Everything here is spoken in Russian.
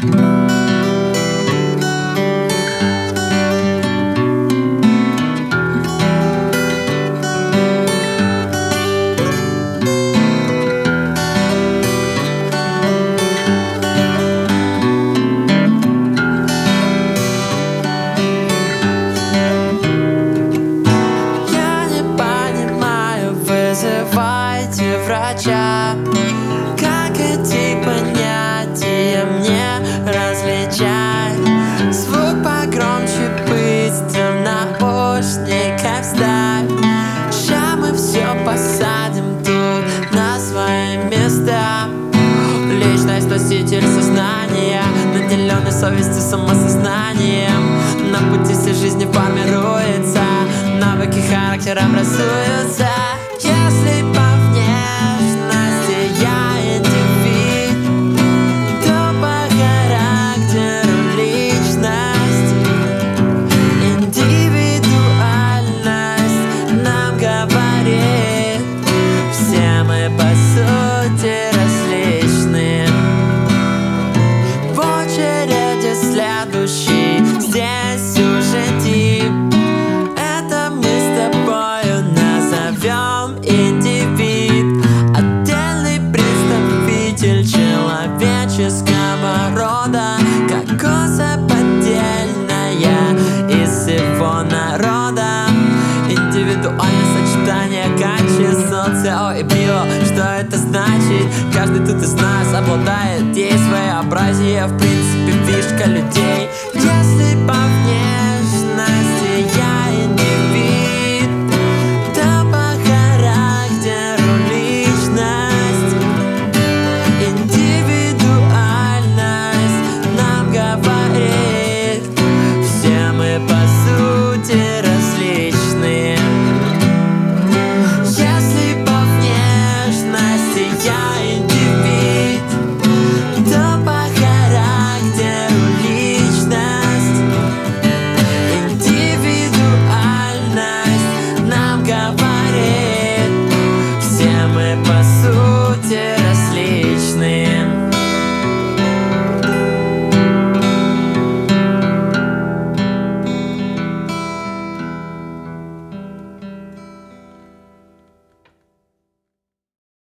Вызывайте врача. Как эти понятия мне различать? Звук погромче, быстро в наушниках вставь. Ща мы все посадим тут на свои места. Личность носитель сознания, наделенный совестью, самосознанием. На пути всей жизни формируется, навыки характера образуются. Если по внешности я индивид, то по характеру личность. Индивидуальность нам говорит, все мы по сути различны. В очереди следующий, здесь уже тип. Это мы с тобою назовем индивид, отдельный представитель человеческого рода, как особь отдельная из всего народа. Индивидуальное сочетание качеств социо и био. Что это значит? Каждый тут из нас обладает ей своеобразие, в принципе фишка людей. Если по мне